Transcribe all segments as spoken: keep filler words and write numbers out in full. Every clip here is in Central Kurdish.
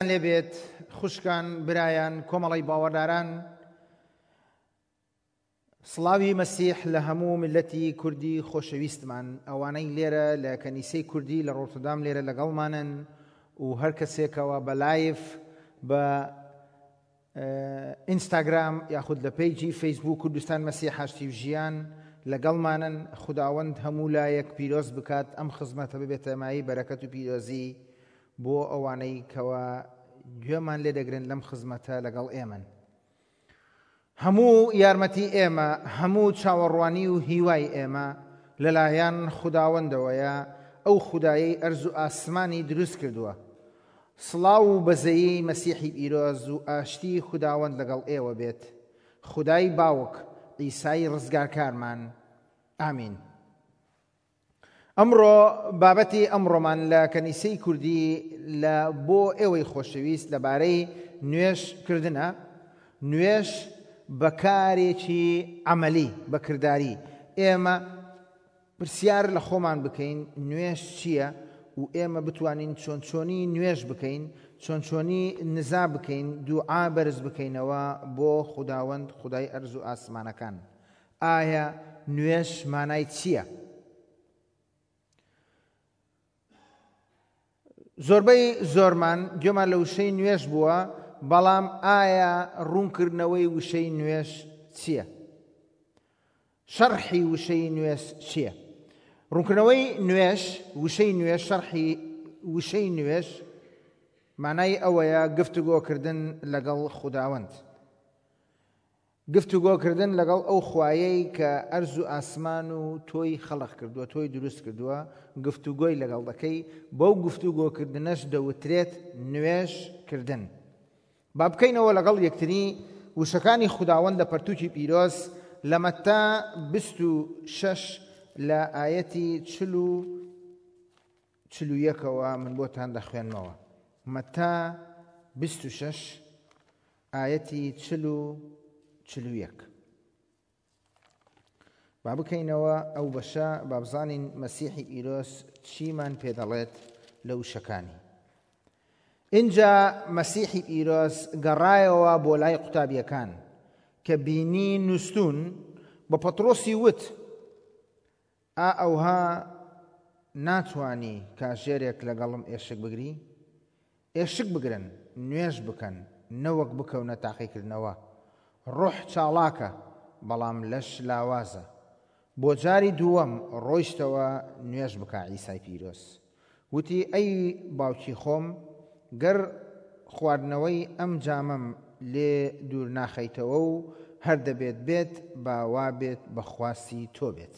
لێبێت خوشکان برایان کۆمەڵی باوەڕداران سڵاوی مەسیح لە هەموو ملەتی کوردی خۆشەویستمان ئەوانەی لێرە لە کەنیسەی کوردی لە ڕۆتردام لێرە لەگەڵمانن و هەر کەسێکەوە بە لایف بە ئینستاگرام یاخود لە پیجی فەیسبوک کوردستان مەسیح هاشتی و ژیان لەگەڵمانن. خوداوەند هەموو لایەک پیرۆز بکات ئەم خزمەتە ببێتە مای بەرەکەت و پیرۆزی بۆ ئەوانەی کەوە گوێمان لێ دەگرن لەم خزمەتە لەگەڵ ئێمن. هەموو یارمەتی ئێمە هەموو چاوەڕوانی و هیوای ئێمە لەلایەن خوداوەندەوەیە، ئەو خودایەی ئەرز و ئاسمانی دروست کردووە. سڵاو و بەزەیی مەسیحی پیرۆز و ئاشتی خوداوەند لەگەڵ ئێوە بێت. خودای باوک عیسای ڕزگارکارمان. ئامین. ئەمڕۆ بابەتی ئەمڕۆمان لە کەنیسەی کوردی لە بۆ ئێوەی خۆشەویست لەبارەی نوێژکردنە. نوێژ بەکارێکی عەمەلی بەکرداری. ئێمە پرسیار لە خۆمان بکەین نوێژ چییە و ئێمە بتوانین چۆن چۆنی نوێژ بکەین، چۆن چۆنی نزا بکەین، دوعا بەرز بکەینەوە بۆ خوداوەند خودای ئەرز و ئاسمانەکان. ئایا نوێژ مانای چییە؟ زۆربەی زۆرمان گوێمان لە وشەی نوێژ بووە، بەڵام ئایا ڕوونکردنەوەی وشەی نوێژ چییە؟ شەرحی وشەی نوێژ چییە؟ ڕوونکردنەوەی نوێژ، وشەی نوێژ، شەرحی وشەی نوێژ مانای ئەوەیە گفتوگۆکردن لەگەڵ خوداوەند، گفتوگۆکردن لەگەڵ ئەو خوایەی کە ئەرز و ئاسمان و تۆی خەڵق کردووە، تۆی دروست کردووە، گفتوگۆی لەگەڵ دەکەی. بەو گفتوگۆکردنەش دەوترێت نوێژکردن. با بکەینەوە لەگەڵ یەکتری وشەکانی خوداوەند لە پەرتووکی پیرۆز لە مەتا بیست و شەش لە ئایەتی چل و چل و یەکەوە من بۆتان دەخوێنمەوە. مەتا بیست و شەش ئایەتی چل و چل و یەک. با بکەینەوە ئەو بەشە با بزانین مەسیحی پیرۆز چیمان پێ دەڵێت لە وشەکانی. اینجا مەسیحی پیرۆز گەڕایەوە بۆ لای قوتابیەکان کە بینی نووسون بە پەترۆسی وت: ئا ئەوها ناتوانی کاژێرێک لەگەڵم ئێشک بگری؟ ئێشک بگرن، نوێژ بکەن، نەوەک بکەونە تاقیکردنەوە. ڕوح چاڵاکە بەڵام لەش لاوازە. بۆ جاری دووەم ڕۆیشتەوە نوێژ بکە. عیسای پیرۆز وتی: ئەی باوکی خۆم، گەر خواردنەوەی ئەم جامەم لێ دوور ناخەیتەوە و هەر دەبێت بێت باوا بێت بەخواستی تۆ بێت.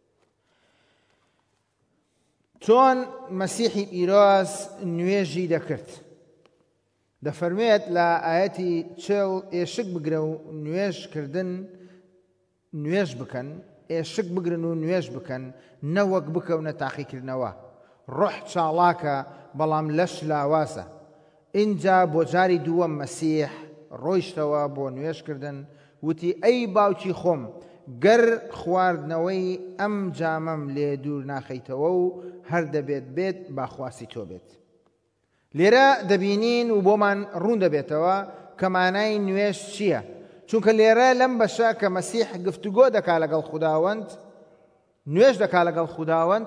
چۆن مەسیحی پیرۆز نوێژی دەکرد؟ دەفەرمێت لە ئایەتی چێڵ: ئێشک بگرە و نوێژکردن نوێژ بکەن، ئێشک بگرن و نوێژ بکەن، نەوەک بکەونە تاقیکردنەوە. ڕوح چاڵاکە بەڵام لەش لاوازە. اینجا بۆ جاری دووەم مەسیح ڕۆیشتەوە بۆ نوێژکردن. وتی: ئەی باوکی خۆم، گەر خواردنەوەی ئەم جامەم لێ دوور ناخەیتەوە و هەر دەبێت بێت باخواسی تۆ بێت. لێرە دەبینین و بۆمان ڕوون دەبێتەوە کە مانای نوێژ چییە. چونکە لێرە لەم بەشە کە مەسیح گفتوگۆ دەکا لەگەڵ خوداوەند، نوێژ دەکا لەگەڵ خوداوەند،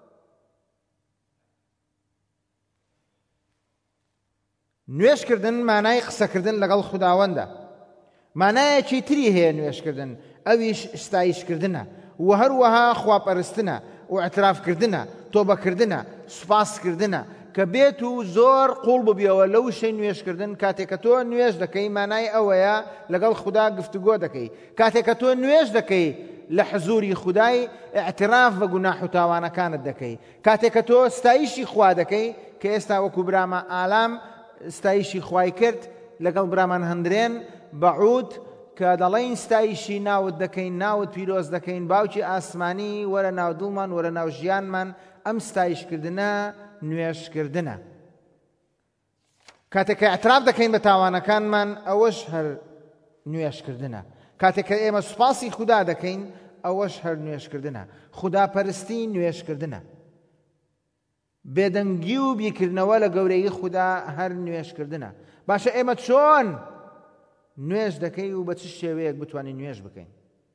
نوێژکردن مانای قسەکردن لەگەڵ خوداوەندە. مانایەکی تری هەیە نوێژکردن، ئەویش ستایشکردنە و هەروەها خواپەرستنە و ئەترافکردنە، تۆبەکردنە، سوپاسکردنە کە بێت و زۆر قوڵ ببیەوە لەو شەی نوێژکردن. کاتێک کە تۆ نوێژ دەکەی مانای ئەوەیە لەگەڵ خوددا گفتوگۆ دەکەی. کاتێک کە تۆ نوێژ دەکەی لە حزوری خودای ئەعتراف بە گوناح و تاوانەکانت دەکەی. کاتێک کە تۆ ستایشی خوا دەکەی کە ئێستا وەکو برامە ئالام ستایشی خوای کرد لەگەڵ برامان هەندرێن بەعود کە دەڵێن ستایشی ناوت دەکەین، ناوت پیرۆز دەکەین، باوکی ئاسمانی وەرە ناو دڵمان، وەرە ناو ژیانمان. ئەم ستایشکردنە نوێژکردنە. کاتێک کە ئەعتراف دەکەین بە تاوانەکانمان، ئەوەش هەر نوێژکردنە. کاتێک کە ئێمە سوپاسی خوددا دەکەین، ئەوەش هەر نوێژکردنە. خوداپەرستی نوێژکردنە. بێدەنگی و بیرکردنەوە لە گەورەی خوددا هەر نوێژکردنە. باشە ئێمە چۆن نوێژ دەکەی و بە چ شێوەیەک بتوانین نوێژ بکەین؟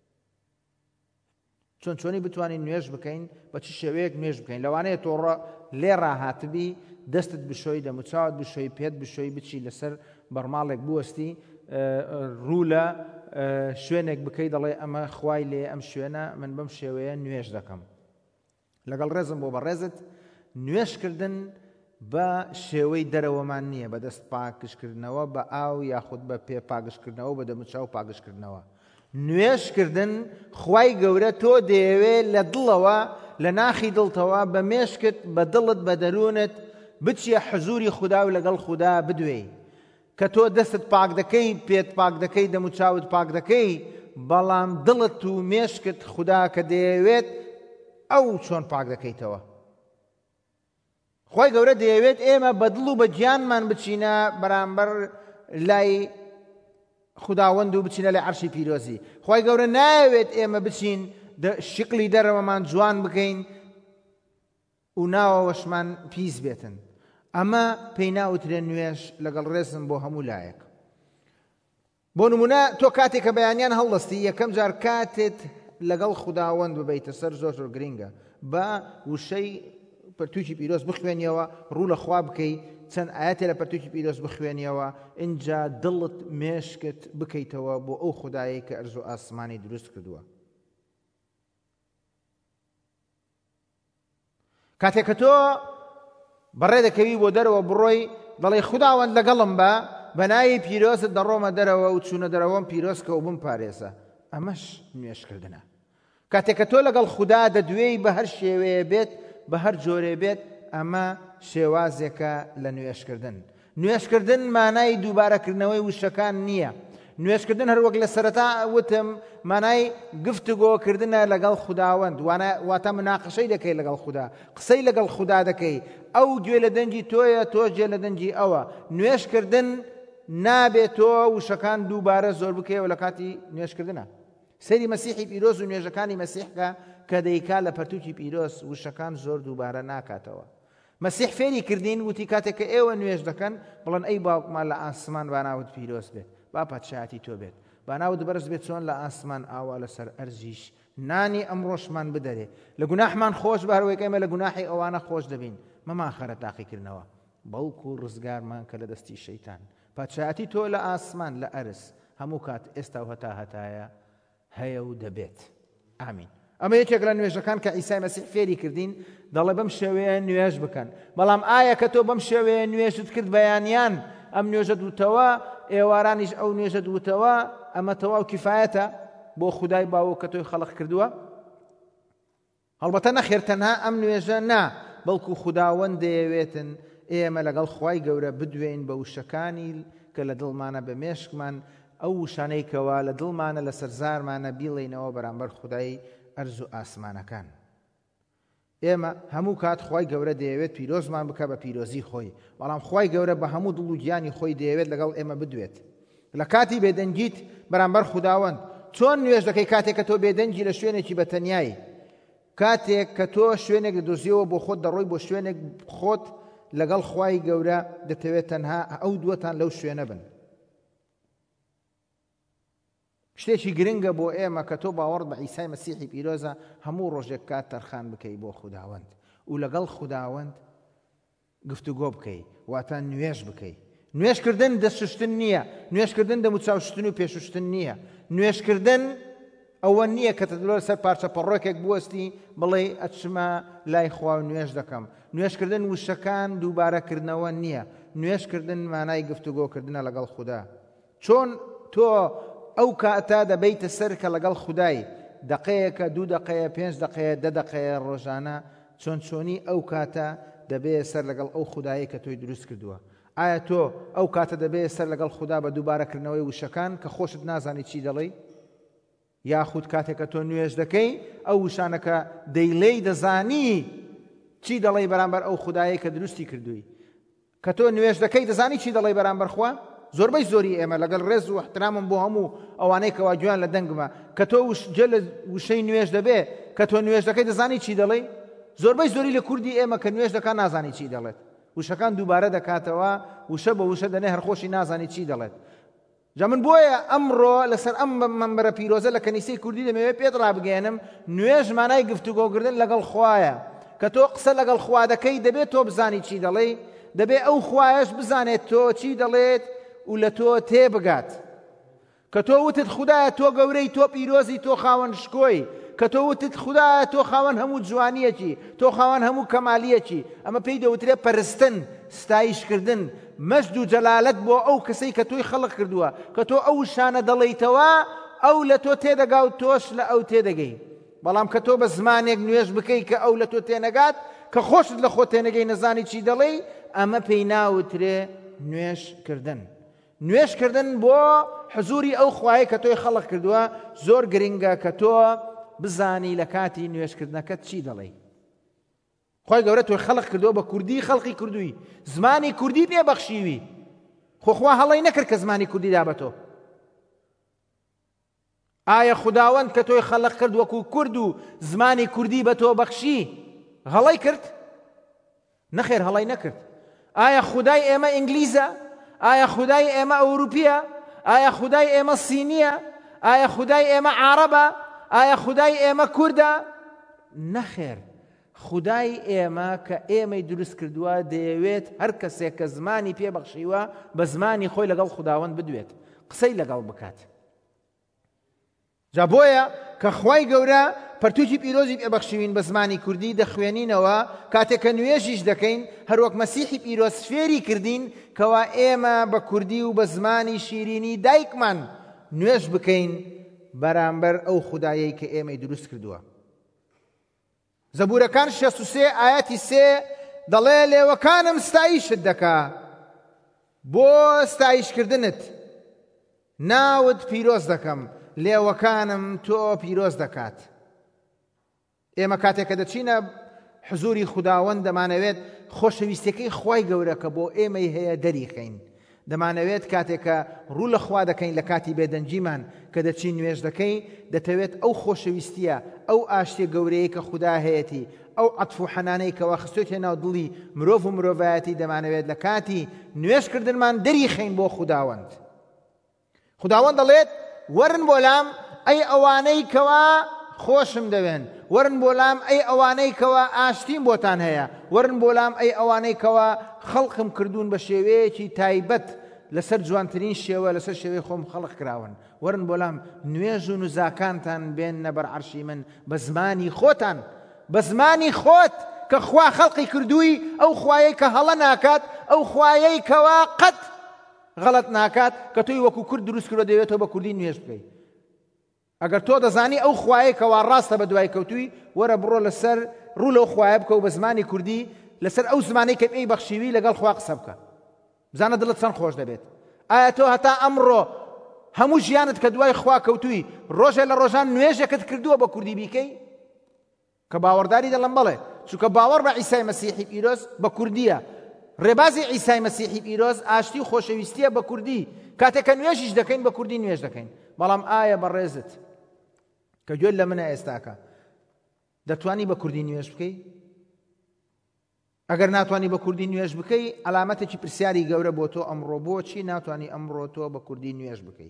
چۆن چۆنی بتوانین نوێژ بکەین، بە چ شێوەیەک نوێژ بکەین؟ لەوانەیە تۆ لێ ڕاهاتبی دەستت بشۆی دەموچاوت بشۆی پێت بشۆی بچی لەسەر بەرماڵێک بوەستی ڕوو لە شوێنێک بکەی دەڵێ ئەمە خوای لێ ئەم شوێنە من بەم شێوەیە نوێژ دەکەم. لەگەڵ ڕێزم بۆ بە ڕێزت نوێژکردن بە شێوەی دەرەوەمان نییە، بە دەست پاکشکردنەوە بە ئاو یاخود بە پێ پاگشکردنەوە بە دەموچاو پاگشکردنەوە. نوێژکردن خوای گەورە تۆ دەیەوێت لە دڵەوە لە ناخی دڵتەوە بە مێشکت بە دڵت بە دەروونت بچیە حزوری خوددا و لەگەڵ خوددا بدوێ کە تۆ دەستت پاک دەکەی پێت پاک دەکەی دەموچاوت پاک دەکەی، بەڵام دڵت و مێشکت خوددا کە دەیەوێت ئەو چۆن پاک دەکەیتەوە. خوای گەورە دەیەوێت ئێمە بە دڵ و بە گیانمان بچینە بەرامبەر لای خوداوەند و بچینە لای عەرشی پیرۆزی. خوای گەورە نایەوێت ئێمە بچین شکلی دەرەوەمان جوان بکەین و ناوەوەشمان پیس بێتن. ئەمە پێی ناوترێن نوێژ لەگەڵ ڕێزم بۆ هەموو لایەک. بۆ نمونە تۆ کاتێک کە بەیانیان هەڵدەستی یەکەم جار کاتێت لەگەڵ خوداوەند ببەیتە سەر زۆر زۆر گرینگە، بە وشەی پەرتووکی پیرۆز بخوێنیەوە، ڕوو لە خوا بکەی، چەند ئاەتێ لە پەرتووکی پیرۆز بخوێنیەوە، اینجا دڵت مێشکت بکەیتەوە بۆ ئەو خودایەی کە ئەرز و ئاسمانی دروست کردووە. کاتێک کە تۆ بەڕێ دەکەوی بۆ دەرەوە بڕۆی دەڵێ خوداوەند لەگەڵم بە بەناوی پیرۆزت دەڕۆمە دەرەوە و چوونە دەرەوەم پیرۆزکە و بمپارێزە. ئەمەش نوێژکردنە. کاتێک کە تۆ لەگەڵ خوددا دەدوێی بە هەر شێوەیە بێت بە هەر جۆرێ بێت، ئەمە شێوازێکە لە نوێژکردن. نوێژکردن مانای دووبارەکردنەوەی وشەکان نییە. نوێژکردن هەر وەک لە سەرەتا وتم مانای گفتوگۆکردنە لەگەڵ خوداوەند، واتە مناقەشەی دەکەی لەگەڵ خوددا، قسەی لەگەڵ خوددا دەکەی، ئەو گوێ لە دەنجی تۆیە تۆ گوێ لە دەنجی ئەوە. نوێژکردن نابێت تۆ وشەکان دووبارە زۆر بکەیەوە لە کاتی نوێژکردنە. سەیری مەسیحی پیرۆز و نوێژەکانی مەسیحکە کە دەیکا لە پەرتووکی پیرۆز وشەکان زۆر دووبارە ناکاتەوە. مەسیح فێری کردین وتی کاتێک کە ئێوە نوێژ دەکەن بڵێن ئەی باوکمان لە ئاسمان باناوت پیرۆز بێت، با پادشایەتی تۆ بێت، باناوت بەرز بێت چۆن لە ئاسمان ئاوا لەسەر ئەرزیش، نانی ئەمڕۆشمان بدەرێ، لە گوناحمان خۆش بە هەروەیەک ئێمە لە گوناحی ئەوانە خۆش دەبین، مەمان خەرە تاقیکردنەوە، بەڵکو ڕزگارمان کە لە دەستی شەیتان. پادشایەتی تۆ لە ئاسمان لە ئەرز هەموو کات ئێستا و هەتا هەتایە هەیە و دەبێت. ئامین. ئەمە یەکێک لە نوێژەکان کە عیسای مەسیح فێری کردین، دەڵێ بەم شێوەیە نوێژ بکەن. بەڵام ئایا کە تۆ بەم شێوەیە نوێژت کرد بەیانیان ئەم نوێژە دووتەوە، ئێوارانیش ئەو نوێژە دووتەوە، ئەمە تەواو کیفایەتە بۆ خودای باوە کە تۆی خەڵق کردووە؟ هەڵبەتە نەخێر تەنها ئەم نوێژە نا، بەڵکو خوداوەند دەیەوێتن ئێمە لەگەڵ خوای گەورە بدوێین بە وشەکانی کە لە دڵمانە بە مێشکمان، ئەو وشانەی کەوا لە دڵمانە لە سەرزارمانە بیڵێینەوە بەرامبەر خودای ئەرز و ئاسمانەکان. ئێمە هەموو کات خوای گەورە دەیەوێت پیرۆزمان بکە بە پیرۆزی خۆی، بەڵام خوای گەورە بە هەموو دڵ و گیانی خۆی دەیەوێت لەگەڵ ئێمە بدوێت. لە کاتی بێدەنگیت بەرامبەر خوداوەند چۆن نوێژ دەکەی کاتێک کە تۆ بێدەنگی لە شوێنێکی بەتەنیایی، کاتێک کە تۆ شوێنێک دەدۆزیەوە بۆ خۆت دەڕۆی بۆ شوێنێک خۆت لەگەڵ خوای گەورە دەتەوێت تەنها ئەو دووەتان لەو شوێنە بن. شتێکی گرنگە بۆ ئێمە کە تۆ باوەڕت بە عیسای مەسیحی پیرۆزە هەموو ڕۆژێک کات تەرخان بکەی بۆ خوداوەند و لەگەڵ خوداوەند گفتوگۆ بکەی، واتە نوێژ بکەی. نوێژکردن دەستشتن نییە، نوێژکردن دەموچاوشتن و پێشوشتن نییە. نوێژکردن ئەوە نییە کە تەدڵۆ سەر پارچە پەڕۆکێک بوەستی بڵێ ئەچمە لای خوا و نوێژ دەکەم. نوێژکردن وشەکان دووبارەکردنەوە نییە. نوێژکردن مانای گفتوگۆکردنە لەگەڵ خوددا. چۆن تۆ ئەو کاتە دەبەیتە سەر کە لەگەڵ خودای دەقەیەکە دوو دەقەیە پێنج دەقەیە دە دەقەیە ڕۆژانە چۆن چۆنی ئەو کاتە دەبێت سەر لەگەڵ ئەو خودایی کە تۆی دروست کردووە. ئایا تۆ ئەو کاتە دەبێت سەر لەگەڵ خوددا بە دووبارەکردنەوەی وشەکان کە خۆشت نازانی چی دەڵێی؟ یاخود کاتێک کە تۆ نوێژ دەکەی ئەو وشانەکە دەیڵێی دەزانی چی دەڵێی بەرامبەر ئەو خودایی کە دروستی کردووی؟ کە تۆ نوێژ دەکەی دەزانی چی دەڵێی بەرامبەر خوا؟ زۆربەی زۆری ئێمە لەگەڵ ڕێز و احترامم بۆ هەموو ئەوانەی کەوا گویان لە دەنگمە کە تۆ جێ لە وشەی نوێژ دەبێ کە تۆ نوێژ دەکەی دەزانی چی دەڵێی؟ زۆربەی زۆری لە کوردی ئێمە کە نوێژ دەکات نازانی چی دەڵێت وشەکان دووبارە دەکاتەوە وشە بە وشە دەنێ هەرخۆشی نازانی چی دەڵێت جا من بۆیە ئەمڕۆ لەسەر ئەم مەمبەرە پیرۆزە لە کەنیسەی کوردی دەمەوێت پێت ڕابگەێنم نوێژ مانای گفتوگۆکردن لەگەڵ خوایە کە تۆ قسە لەگەڵ خوا دەکەی دەبێت تۆ بزانی چی دەڵێ دەبێت ئەو خوایەش بزانێت تۆ چی دەڵێت و لە تۆ تێبگات کە تۆ وتت خودایە تۆ گەورەی تۆ پیرۆزی تۆ خاوەن شکۆی کە تۆ وتت خودایە تۆ خاوەن هەموو جوانیەکی تۆ خاوەن هەموو کەمالیەکی ئەمە پێی دەوترێت پەرستن ستایشکردن مەجد و جەلالەت بۆ ئەو کەسەی کە تۆی خەڵق کردووە کە تۆ ئەو شانە دەڵێیتەوە ئەو لە تۆ تێدەگا و تۆش لە ئەو تێدەگەی بەڵام کە تۆ بە زمانێک نوێژ بکەی کە ئەو لە تۆ تێنەگات کە خۆشت لە خۆ تێنەگەی نەزانی چی دەڵێ ئەمە پێی ناوترێ نوێژکردن نوێژکردن بۆ حزوری ئەو خوایە کە تۆی خەڵق کردووە زۆر گرنگە کە تۆ بزانی لە کاتی نوێژکردنەکەت چی دەڵێ خۆی گەورە تۆی خەڵق کردووە بە کوردی خەڵقی کردووی زمانی کوردی پێبەخشیوی خۆخوا هەڵەی نەکرد کە زمانی کوردی دا بە تۆ ئایا خوداوەند کە تۆی خەڵق کرد وەکو کورد و زمانی کوردی بە تۆ بەخشی هەڵەی کرد نەخێر هەڵەی نەکرد ئایا خودای ئێمە ئینگلیزە ئایا خودای ئێمە ئەوروپیە ئایا خودای ئێمە سینیە ئایا خودای ئێمە عارەبە ئایا خودای ئێمە کوردە نەخێر خودای ئێمە کە ئێمەی دروست کردووە دەیەوێت هەر کەسێک کە زمانی پێبەخشیوە بە زمانی خۆی لەگەڵ خوداوەند بدوێت قسەی لەگەڵ بکات جا بۆیە کە خوای گەورە پەرتووکی پیرۆزی پێبەخشیوین بە زمانی کوردی دەخوێنینەوە کاتێک کە نوێژیش دەکەین هەروەک مەسیحی پیرۆز فێری کردین کەوا ئێمە بە کوردی و بە زمانی شیرینی دایکمان نوێژ بکەین بەرامبەر ئەو خودایەی کە ئێمەی دروست کردووە زەبوورەکان شەست و سێ ئاەتی سێ دەڵێ لێوەکانم ستایشت دەکا بۆ ستایشکردنت ناوت پیرۆز دەکەم لێوەکانم تۆ پیرۆز دەکات ئێمە کاتێک کە دەچینە حزوری خوداوەند دەمانەوێت خۆشەویستیەکەی خوای گەورە کە بۆ ئێمەی هەیە دەریخەین دەمانەوێت کاتێک کە ڕوو لە خوا دەکەین لە کاتی بێدەنجیمان کە دەچین نوێژ دەکەین دەتەوێت ئەو خۆشەویستیە ئەو ئاشتێ گەورەیە کە خوددا هەیەتی ئەو عەتف و حەنانەی کەوا خستوێتە ناو دڵی مرۆڤ و مرۆڤایەتی دەمانەوێت لە کاتی نوێژکردنمان دەریخەین بۆ خوداوەند خوداوەند دەڵێت وەرن بۆ لام ئەی ئەوانەی کەوا خۆشم دەوێن وەرن بۆ لام ئەی ئەوانەی کەوا ئاشتیم بۆتان هەیە وەرن بۆ لام ئەی ئەوانەی کەوا خەڵقم کردوون بە شێوەیەکی تایبەت لەسەر جوانترین شێوە لەسەر شێوەی خۆم خەڵق کراون وەرن بۆ لام نوێژ و نوزاکانتان بێننە بەر عەرشی من بە زمانی خۆتان بە زمانی خۆت کە خوا خەڵقی کردووی ئەو خوایەی کە هەڵە ناکات ئەو خوایەی کەوا قەت غەڵەت ناکات کە تۆی وەکو کورد دروست کردووە دەوێتەوە بە کوردی نوێژ بکەیت ئەگەر تۆ دەزانی ئەو خوایە کەوا ڕاستە بە دوای کەوتووی وەرە بڕۆ لەسەر ڕوو لەو خوایە بکە و بە زمانی کوردی لەسەر ئەو زمانەی کە پێی بەخشیوی لەگەڵ خوا قسە بکە بزانە دڵت چەند خۆش دەبێت ئایا تۆ هەتا ئەمڕۆ هەموو ژیانت کە دوای خوا کەوتووی ڕۆژێ لە ڕۆژان نوێژێکت کردووە بە کوردی بیکەی کە باوەڕداری دەڵێم بەڵێ چونکە باوەڕ بە عیسای مەسیحی پیرۆز بە کوردیە ڕێبازی عیسای مەسیحی پیرۆز ئاشتی و خۆشەویستیە بە کوردی کاتێک کە نوێژیش دەکەین بە کوردی نوێژ دەکەین بەڵام ئایا بەڕێزت کە گوێت لە منە ئێستاکە دەتوانی بە کوردی نوێژ بکەی ئەگەر ناتوانی بە کوردی نوێژ بکەی ئەلامەتێکی پرسیاری گەورە بۆ تۆ ئەمڕۆ بۆچی ناتوانی ئەمڕۆ تۆ بە کوردی نوێژ بکەی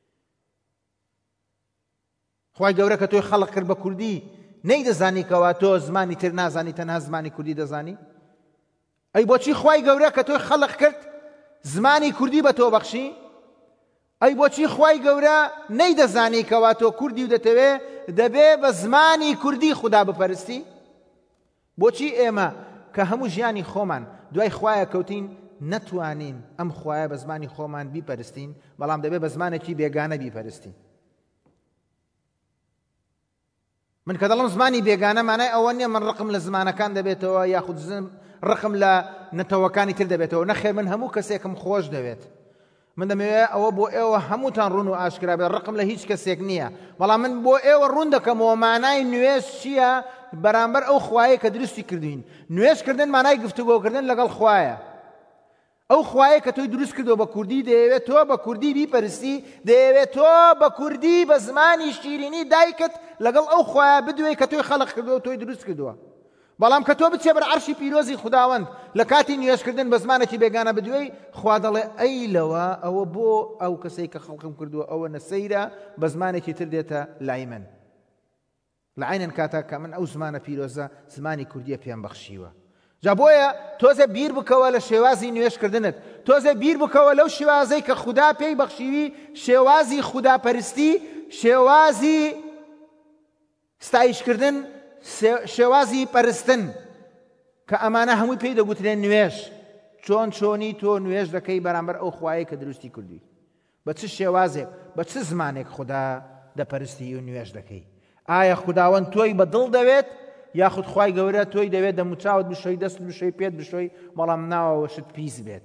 خوای گەورە کە تۆی خەڵق کرد بە کوردی نەیدەزانی کەوا تۆ زمانی تر نازانی تەنها زمانی کوردی دەزانی ئەی بۆچی خوای گەورە کە تۆی خەڵق کرد زمانی کوردی بە تۆ بەخشی ئەی بۆچی خوای گەورە نەیدەزانی کەوا تۆ کوردی و دەتەوێ دەبێ بە زمانی کوردی خوددا بپەرستی بۆچی ئێمە کە هەموو ژیانی خۆمان دوای خوایە کەوتین نەتوانین ئەم خوایە بە زمانی خۆمان بیپەرستین بەڵام دەبێ بە زمانێکی بێگانە بیپەرستین من کە دەڵم زمانی بێگانە مانای ئەوە نییە من ڕقم لە زمانەکان دەبێتەوە یاخود ڕقم لە نەتەوەکانی تر دەبێتەوە نەخێر من هەموو کەسێکم خۆش دەوێت من دەمەوێت ئەوە بۆ ئێوە هەمووتان ڕوون و ئاشکرا بێت ڕقم لە هیچ کەسێک نییە بەڵام من بۆ ئێوە ڕوون دەکەمەوە مانای نوێژ چییە بەرامبەر ئەو خوایە کە دروستی کردوین نوێژکردن مانای گفتوگۆکردن لەگەڵ خوایە ئەو خوایە کە تۆی دروست کردەوە بە کوردی دەیەوێت تۆ بە کوردی بیپەرستی دەیەوێت تۆ بە کوردی بە زمانی شیرینی دایکت لەگەڵ ئەو خوایە بدوێ کە تۆی خەڵق کردووە و تۆی دروست کردووە بەڵام کە تۆ بچێ بەر عەرشی پیرۆزی خوداوەند لە کاتی نوێژکردن بە زمانێکی بێگانە بدوێی، خوا دەڵێ ئەی لەوە ئەوە بۆ ئەو کەسەی کە خەڵقم کردووە ئەوە نەسەیرە، بە زمانێکی تر دێتە لای من. لە عینەن کاتا کە من ئەو زمانە پیرۆزە زمانی کوردیە پێم بەخشیوە. جا بۆیە تۆزە بیر بکەوە لە شێوازی نوێژکردنت، تۆزە بیر بکەوە لەو شێوازەی کە خودا پێی بەخشیوی، شێوازی خوداپەرستی، شێوازی ستایشکردن، شێوازی پەرستن، کە ئەمانە هەمووی پێی دەگوترێن نوێژ. چۆن چۆنی تۆ نوێژ دەکەی بەرامبەر ئەو خوایە کە دروستی کردووی، بە چ شێوازێک بە چ زمانێک خوددا دەپەرستی و نوێژ دەکەی. ئایا خوداوەند تۆی بەدڵ دەوێت یاخود خوای گەورە تۆی دەوێت دەموچاوت بشۆی، دەست بشۆی، پێت بشۆی، بەڵام ناوەوەشت پیس بێت؟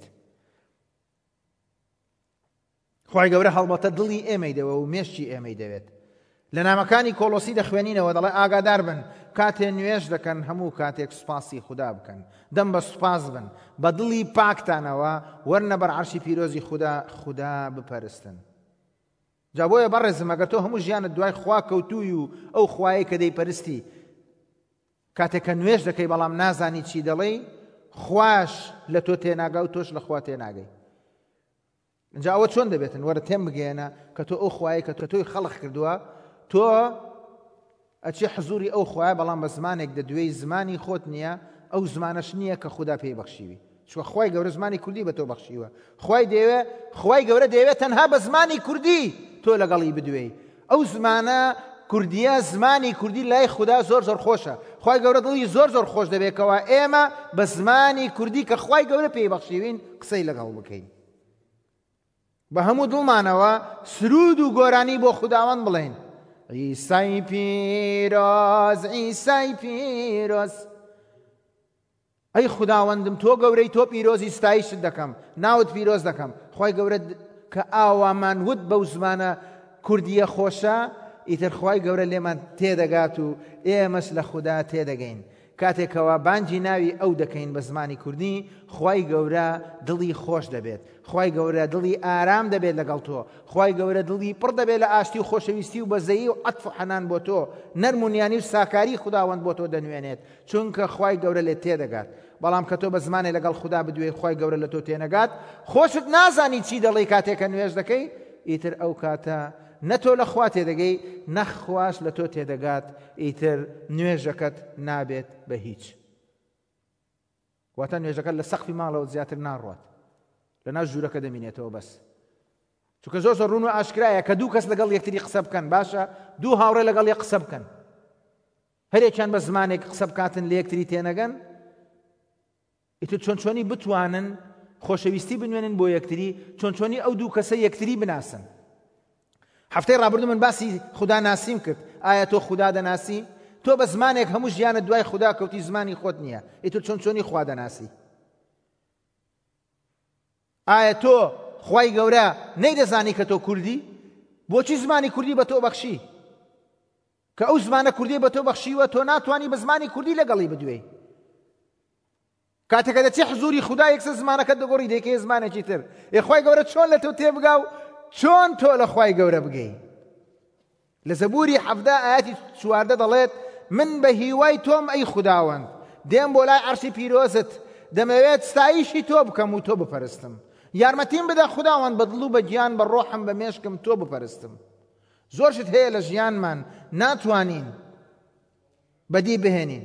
خوای گەورە هەڵبەتە دڵی ئێمەی دەوێت و مێشتی ئێمەی دەوێت. لە نامەکانی کۆلۆسی دەخوێنینەوە دەڵێ ئاگادار بن کاتێ نوێژ دەکەن هەموو کاتێک سوپاسی خوددا بکەن، دەم بە سوپاس بن، بە دڵی پاکتانەوە وەرنە بەر عەرشی پیرۆزی خوددا خوددا بپەرستن. جا بۆیە بەڕێزم ئەگەر تۆ هەموو ژیانت دوای خوا کەوتووی و ئەو خوایە کە دەیپەرستی، کاتێک کە نوێژ دەکەی بەڵام نازانی چی دەڵێی، خواش لە تۆ تێناگا و تۆش لە خوا تێناگەی. اینجا ئەوە چۆن دەبێتن؟ وەرە تێم بگەێنە کە تۆ ئەو خوایە کە تۆ تۆی خەڵق کردووە، تۆ ئەچی حزوری ئەو خوایە، بەڵام بە زمانێک دەدوێی زمانی خۆت نییە، ئەو زمانەش نییە کە خوددا پێی بەخشیوی. چوە خوای گەورە زمانی کوردی بە تۆ بەخشیوە. خوای دەیەوێ خوای گەورە دەیەوێت تەنها بە زمانی کوردی تۆ لەگەڵی بدوێی. ئەو زمانە کوردیە، زمانی کوردی لای خوددا زۆر زۆر خۆشە. خوای گەورە دڵی زۆر زۆر خۆش دەبێتەوە ئێمە بە زمانی کوردی کە خوای گەورە پێی بەخشیوین قسەی لەگەڵ بکەین، بە هەموو دڵمانەوە سرود و گۆرانی بۆ خوداوەند بڵێن: عیسای پیرۆز، عیسای پیرۆز. ئەی خوداوەندم تۆ گەورەی، تۆ پیرۆزی، ستایشت دەکەم، ناوت پیرۆز دەکەم. خوای گەورە کە ئاوامان وت بەو زمانە کوردیە خۆشە، ئیتر خوای گەورە لێمان تێدەگات و ئێمەش لە خوددا تێدەگەین. کاتێکەوە بانجی ناوی ئەو دەکەین بە زمانی کوردی، خوای گەورە دڵی خۆش دەبێت، خوای گەورە دڵی ئارام دەبێت لەگەڵ تۆ، خوای گەورە دڵی پڕ دەبێت لە ئاشتی و خۆشەویستی و بەزەیی و عەتف و حەنان بۆ تۆ، نەرمونیانی و ساکاری خوداوەند بۆ تۆ دەنوێنێت، چونکە خوای گەورە لێت تێدەگات. بەڵام کە تۆ بە زمانێ لەگەڵ خوددا بدوێ، خوای گەورە لە تۆ تێنەگات، خۆشت نازانی چی دەڵێی کاتێکە نوێژ دەکەی، ئیتر ئەو کاتە نە تۆ لە خوا تێدەگەی، نەخواش لە تۆ تێدەگات، ئیتر نوێژەکەت نابێت بە هیچ. واتە نوێژەکەت لە سەقفی ماڵەوە زیاتر ناڕوات، لە ناو ژوورەکە دەمینێتەوە بەس. چونکە زۆر زۆر ڕوون و ئاشکرایە کە دوو کەس لەگەڵ یەکتری قسە بکەن، باشە دوو هاوڕێ لەگەڵ یەک قسە بکەن، هەرێکیان بە زمانێک قسە بکاتن لە یەکتری تێنەگەن، ئیتر چۆن چۆنی بتوانن خۆشەویستی بنوێنن بۆ یەکتری، چۆن چۆنی ئەو دوو کەسە یەکتری بناسن. هەفتەی ڕابردوو من باسی خوددا ناسیم کرد. ئایا تۆ خوددا دەناسی؟ تۆ بە زمانێک هەموو ژیانت دوای خوددا کەوتی، زمانی خۆت نییە، ئیتر چۆن چۆنی خوا دەناسی؟ ئایا تۆ خوای گەورە نەیدەزانی کە تۆ کوردی؟ بۆچی زمانی کوردی بە تۆ بەخشی؟ کە ئەو زمانە کوردی بە تۆ بەخشیوە، تۆ ناتوانی بە زمانی کوردی لەگەڵی بدوێی. کاتێکە دەچی حزوری خوددا یەکسەر زمانەکەت دەگۆڕی، دەیکەی زمانێکی تر. ئێ خوای گەورە چۆن لە تۆ تێبگا و چۆن تۆ لە خوای گەورە بگەی؟ لە زەبووری حەفدا ئاەتی چواردە دەڵێت: من بە هیوای تۆم ئەی خوداوەند، دێم بۆ لای عەرشی پیرۆزت، دەمەوێت ستایشی تۆ بکەم و تۆ بپەرستم. یارمەتیم بدە خوداوەند بە دڵ و بە گیان بە ڕۆحم بە مێشکم تۆ بپەرستم. زۆر شت هەیە لە ژیانمان ناتوانین بەدی بهێنین،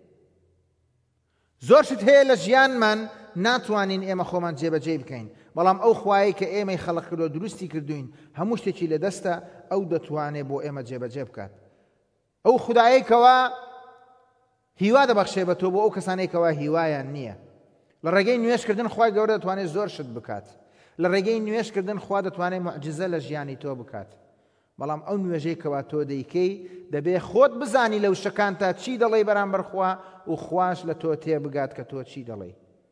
زۆر شت هەیە لە ژیانمان ناتوانین ئێمە خۆمان جێبەجێ بکەین، بەڵام ئەو خوایی کە ئێمەی خەڵق کردو دروستی کردوین، هەموو شتێکی لە دەستە، ئەو دەتوانێت بۆ ئێمە جێبەجێ بکات. ئەو خودایەکەوە هیوا دەبەخشێ بە تۆ بۆ ئەو کەسانێکەوە هیوایان نییە. لە ڕێگەی نوێژکردن خوای گەورە دەتوانێت زۆر شت بکات، لە ڕێگەی نوێژکردن خوا دەتوانێت موعجزە لە ژیانی تۆ بکات. بەڵام ئەو نوێژەی کەوا تۆ دەیکەی دەبێ خۆت بزانی لەو شەکان تا چی دەڵێی بەرامبەر خوا و خواش لە تۆ تێبگات کە تۆ چی دەڵێی.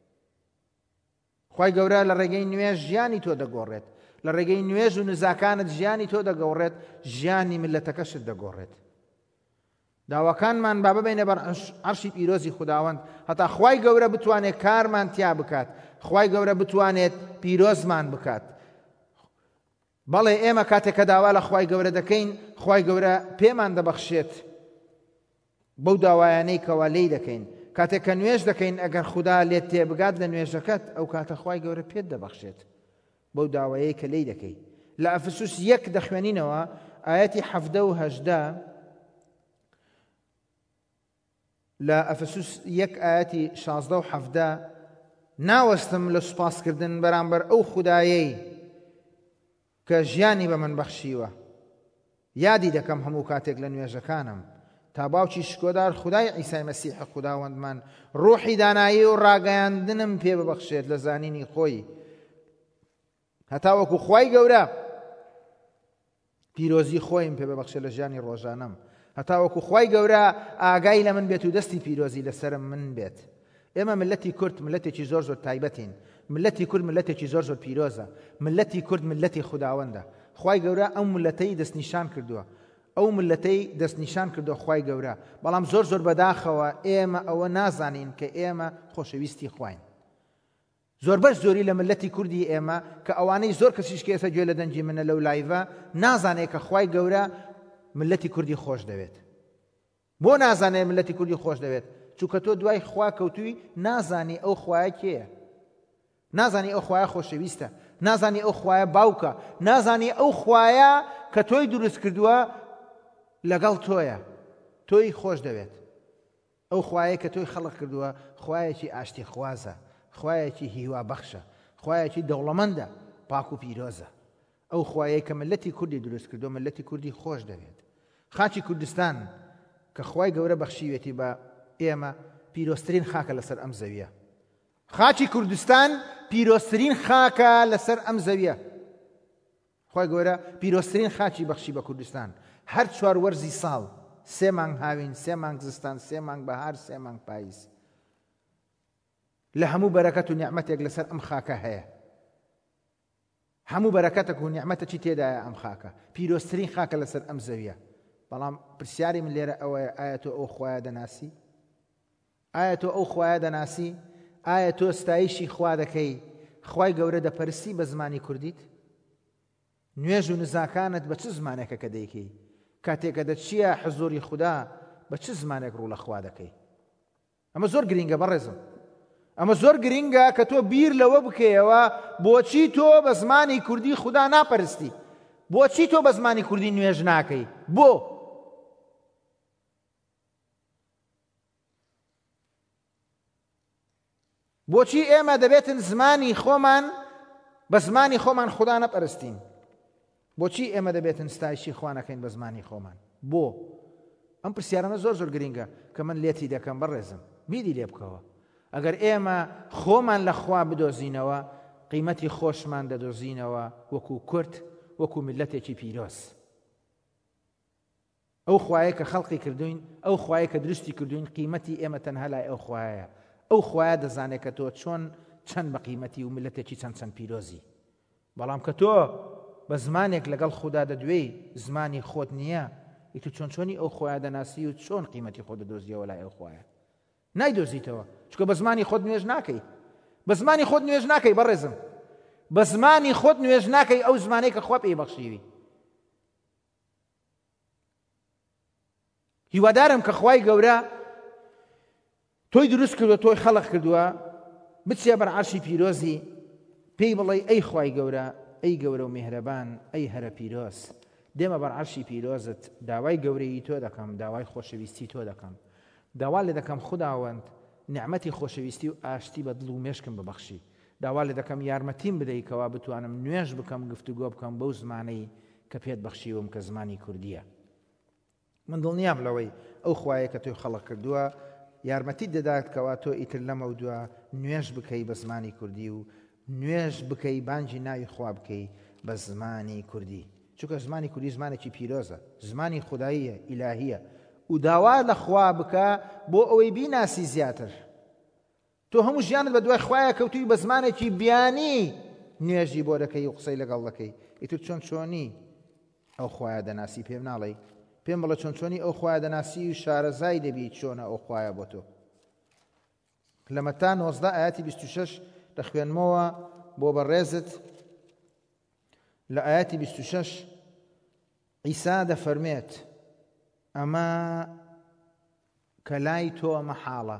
خوای گەورە لە ڕێگەی نوێژ ژیانی تۆ دەگۆڕێت، لە ڕێگەی نوێژ و نزاکانت ژیانی تۆ دەگۆڕێت، ژیانی ملەتەکەشت دەگۆڕێت. داواکانمان با ببینە بەر عەرشی پیرۆزی خوداوەند، هەتا خوای گەورە بتوانێت کارمان تیا بکات، خوای گەورە بتوانێت پیرۆزمان بکات. بەڵێ ئێمە کاتێک کە داوا لە خوای گەورە دەکەین، خوای گەورە پێمان دەبەخشێت بەو داوایانەی کەوا لێی دەکەین. کاتێک کە نوێژ دەکەین ئەگەر خوددا لێت تێبگات لە نوێژەکەت ئەو کاتە خوای گەورە پێت دەبەخشێت بەو داوایەی کە لێی دەکەی. لە ئەفسوس یەک دەخوێنینەوە ئاەتی حەفدە و هەژدە لە ئەفسوس یەک ئاەتی شازدە و حەفدە ناوەستم لە سوپاسکردن بەرامبەر ئەو خودایەی کە ژیانی بە من بەخشیوە، یادی دەکەم هەموو کاتێک لە نوێژەکانم تا باوکی شکۆدار خودای عیسای مەسیح خوداوەندمان ڕۆحی دانایی و ڕاگەیاندنم پێ ببەخشێت لە زانینی خۆی، هەتا وەکو خوای گەورە پیرۆزی خۆیم پێ ببەخشێت لە ژیانی ڕۆژانەم، هەتا وەکو خوای گەورە ئاگای لە من بێت و دەستی پیرۆزی لەسرم من بێت. ئێمە ملەتی کورد ملەتێکی زۆر زۆر تایبەتین، ملەتی کورد ملەتێکی زۆر زۆر پیرۆزە، ملەتی کورد ملەتی خوداوەندە. خوای گەورە ئەو ملەتەی دەستنیشان کردووە، ئەو ملەتەی دەستنیشان کردووە خوای گەورە، بەڵام زۆر زۆر بەداخەوە ئێمە ئەوە نازانین کە ئێمە خۆشەویستی خوین. زۆربەش زۆری لە ملەتی کوردی ئێمە کە ئەوانەی زۆر کەسیش کێسە گوێ لە دەنجی منە لەو لایڤە نازانێت کە خوای گەورە ملەتی کوردی خۆش دەوێت. بۆ نازانێت ملەتی کوردی خۆش دەوێت؟ چونکە تۆ دوای خوا کەوتووی نازانی ئەو خوایە کێیە، نازانی ئەو خوایە خۆشەویستە، نازانی ئەو خوایە باوکە، نازانی ئەو خوایە کە تۆی دروست کردووە لەگەڵ تۆیە، تۆی خۆش دەوێت. ئەو خوایە کە تۆی خەڵق کردووە خوایەکی ئاشتی خوازە، خوایەکی هیوا بەخشە، خوایەکی دەوڵەمەندە، پاک و پیرۆزە. ئەو خوایە کە ملەتی کوردی دروست کردووە ملەتی کوردی خۆش دەوێت. خاچی کوردستان کە خوای گەورە بەخشیوێتی بە ئێمە پیرۆسترین خاکە لەسەر ئەم زەویە. خاچی کوردستان پیرۆسترین خاکە لەسەر ئەم زەویە. خوای گەورە پیرۆسترین خاچی بەخشی بە کوردستان. هەر چوار وەرزی ساڵ سێ مانگ هاوین، سێ مانگ زستان، سێ مانگ بەهار، سێ مانگ پاییز، لە هەموو بەرەکەت و نیعمەتێک لەسەر ئەم خاکە هەیە. هەموو بەرەکەتێک و نیعمەتێکی تێدایە ئەم خاکە، پیرۆسترین خاکە لەسەر ئەم زەویە. بەڵام پرسیاری من لێرە ئەوەیە، ئایا تۆ ئەو خوایە دەناسی؟ ئایا تۆ ئەو خوایە دەناسی؟ ئایا تۆ ستایشی خوا دەکەی، خوای گەورە دەپەرستی بە زمانی کوردیت؟ نوێژ و نزاکانت بە چ زمانێکە کە دەیکەی؟ کاتێکە دەچیە حزوری خوددا بە چ زمانێک ڕوو لە خوا دەکەی؟ ئەمە زۆر گرینگە بەڕێزم، ئەمە زۆر گرینگە کە تۆ بیر لەوە بکەیەوە بۆچی تۆ بە زمانی کوردی خوددا ناپەرستی؟ بۆچی تۆ بە زمانی کوردی نوێژ ناکەی؟ بۆ؟ بۆچی ئێمە دەبێتن زمانی خۆمان بە زمانی خۆمان خوددا نەپەرستین؟ بۆچی ئێمە دەبێتن ستایشی خوا نەکەین بە زمانی خۆمان؟ بۆ؟ ئەم پرسیارانە زۆر زۆر گرینگە کە من لێتی دەکەم بەڕێزم، بیری لێ بکەوە. ئەگەر ئێمە خۆمان لە خوا بدۆزینەوە قیمەتی خۆشمان دەدۆزینەوە وەکو کورد، وەکو ملەتێکی پیرۆز. ئەو خوایە کە خەڵقی کردوین، ئەو خوایە کە دروستی کردوین، قیمەتی ئێمە تەنها لای ئەو خوایە. ئەو خوایە دەزانێت کە تۆ چۆن چەند بە قیمەتی و ملەتێکی چەند چەند پیرۆزی. بەڵام کە تۆ بە زمانێک لەگەڵ خوددا دەدوێی زمانی خۆت نییە، ئیتر چۆن چۆنی ئەو خوایە دەناسی و چۆن قیمەتی خۆت دەدۆزیەوە لای ئەو خوایە؟ نایدۆزیتەوە، چونکە بە زمانی خۆت نوێژ ناکەی. بە زمانی خۆت نوێژ ناکەی بەڕێزم، بە زمانی خۆت نوێژ ناکەی ئەو زمانەی کە خوا پێی بەخشیوی. هیوادارم کە خوای گەورە تۆی دروست کردووە، تۆی خەڵق کردووە، بچیە بەر عەرشی پیرۆزی، پێی بڵێ ئەی خوای گەورە، ئەی گەورە و میهرەبان، ئەی هەرە پیرۆز، دێمە بەر عەرشی پیرۆزت، داوای گەورەی تۆ دەکەم، داوای خۆشەویستی تۆ دەکەم، داوا لێ دەکەم خوداوەند نیعمەتی خۆشەویستی و ئاشتی بە دڵ و مێشکم ببەخشی، داوا لێ دەکەم یارمەتیم بدەیتەوە بتوانم نوێژ بکەم، گفتوگۆ بکەم بەو زمانەی کە پێت بەخشیوم کە زمانی کوردیە. من دڵنیام لەوەی ئەو خوایە کە تۆی خەڵق کردووە یارمەتی دەدات کەوا تۆ ئیتر لەمە دووە نوێژ بکەی بە زمانی کوردی و نوێژ بکەی بانگی ناوی خوا بکەی بە زمانی کوردی، چونکە زمانی کوردی زمانێکی پیرۆزە، زمانی خوداییە، ئیلاهیە، و داوا لە خوا بکە بۆ ئەوەی بیناسی زیاتر. تۆ هەموو ژیانت بە دوای خوایە کەوتووی بە زمانێکی بیانی نوێژی بۆ دەکەی و قسەی لەگەڵ دەکەی، ئیتر چۆن چۆنی ئەو خوایە دەناسی پێم ناڵێی؟ پێم بڵە چۆن چۆنی ئەو خوایە دەناسی و شارەزای دەبی چۆنە ئەو خوایە بۆ تۆ. لە مەتا نۆزدە ئاەتی بیست و شەش دەخوێنمەوە بۆ بەڕێزت. لە ئاەتی بیست و شەش عیسا دەفەرمێت ئەمە کە لای تۆ مەحاڵە،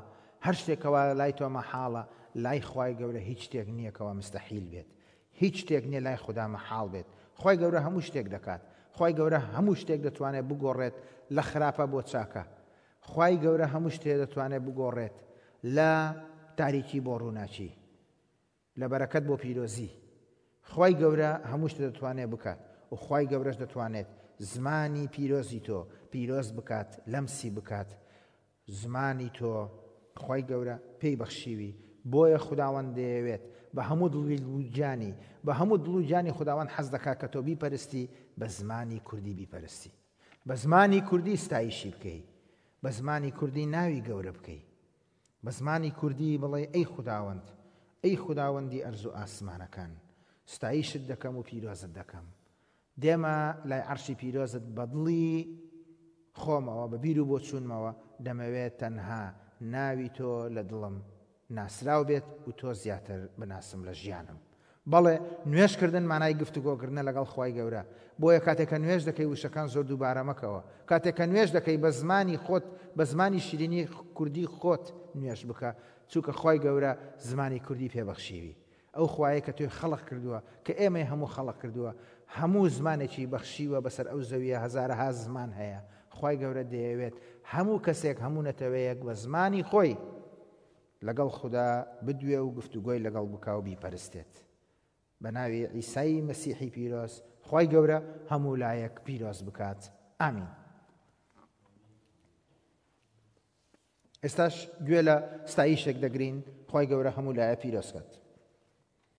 هەر شتێکەوە لای تۆ مەحاڵە لای خوای گەورە هیچ شتێک نییەکەوە مستەحیل بێت هیچ شتێک نییە لای خوددا مەحاڵ بێت خوای گەورە هەموو شتێک دەکات خوای گەورە هەموو شتێک دەتوانێت بگۆڕێت لە خراپە بۆ چاکە خوای گەورە هەموو شتێک دەتوانێت بگۆڕێت لە تاریکی بۆ ڕووناچی لە بەرەکەت بۆ پیرۆزی خوای گەورە هەموو شتێک دەتوانێت بکات و خوای گەورەش دەتوانێت زمانی پیرۆزی تۆ پیرۆز بکات لەمسی بکات زمانی تۆ خوای گەورە پێی بەخشیوی بۆیە خوداوەند دەیەوێت بە هەموو دڵوجانی بە هەموو دڵوجانی خوداوەند حەز دەکات کە تۆ بیپەرستی بە زمانی کوردی بیپەرستی بە زمانی کوردی ستایشی بکەی بە زمانی کوردی ناوی گەورە بکەی بە زمانی کوردی بڵێ ئەی خوداوەند ئەی خوداوەندی ئەرز و ئاسمانەکان ستایشت دەکەم و پیرۆزت دەکەم دێمە لای عەرشی پیرۆزت بە دڵی خۆمەوە بە بیر و بۆ چوونمەوە دەمەوێت تەنها ناوی تۆ لە دڵم ناسراو بێت و تۆ زیاتر بناسم لە ژیانم بەڵێ نوێژکردن مانای گفتوگۆکردنە لەگەڵ خوای گەورە بۆیە کاتێککە نوێژ دەکەی وشەکان زۆر دووبارە مەکەوە کاتێککە نوێژ دەکەی بە زمانی خۆت بە زمانی شیرینی کوردی خۆت نوێژ بکە چونکە خوای گەورە زمانی کوردی پێبەخشیوی ئەو خوایە کە توی خەڵق کردووە کە ئێمە هەموو خەڵق کردووە هەموو زمانێکی بەخشیوە بەسەر ئەو زەویە هەزارەها زمان هەیە خوای گەورە دەیەوێت هەموو کەسێک هەموو نەتەوەیەک بە زمانی خۆی لەگەڵ خوددا بدوێ و گفتوگۆی لەگەڵ بکا و بیپەرستێت بە ناوی عیسای مەسیحی پیرۆز خوای گەورە هەموو لایەک پیرۆز بکات ئامین ئێستاش گوێ لە ستایشێک دەگرین خوای گەورە هەموو لایە پیرۆز کات